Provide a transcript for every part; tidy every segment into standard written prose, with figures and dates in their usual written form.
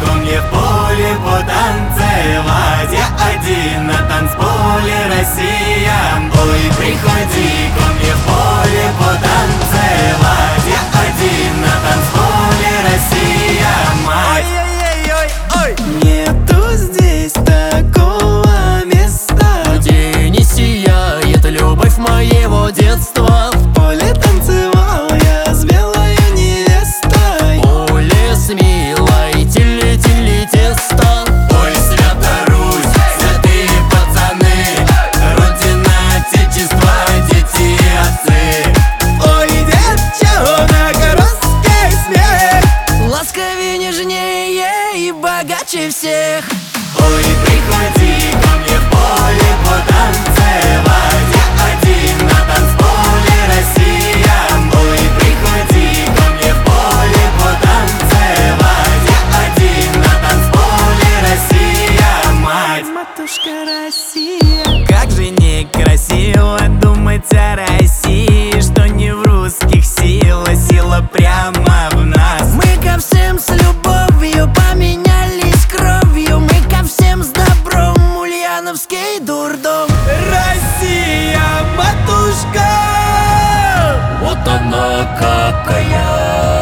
ко мне в поле потанцевать. Я один на танцполе, Россия. Ой, приходи ко мне в поле потанцевать. Я один на танцполе, Россия, мать. Ой-ой-ой-ой-ой. Нету здесь такого места, где не сияет любовь моего детства. в поле танцевал я с белой невестой. Поле с милой тили-тили тесто. Ой, Свята Русь, святые пацаны, Родина, Отечество, дети и отцы. Ой, девчонок, русский смех, Ласковее, нежнее и богаче всех. Ой, приходи ко мне в поле потанцевать. Я один на танцполе, Россия. Ой, приходи ко мне в поле потанцевать. Я один на танцполе, Россия, мать. матушка Россия. Как же некрасиво думать о России, что не в русских сила, сила прямо в нас. Мы ко всем с любовью поменялись кровью, мы ко всем с добром, ульяновский дурдом. Россия, матушка, Вот она какая.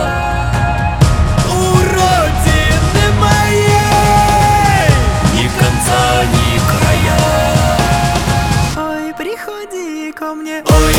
у родины моей. Ни конца, ни края. Ой, приходи ко мне. Ой,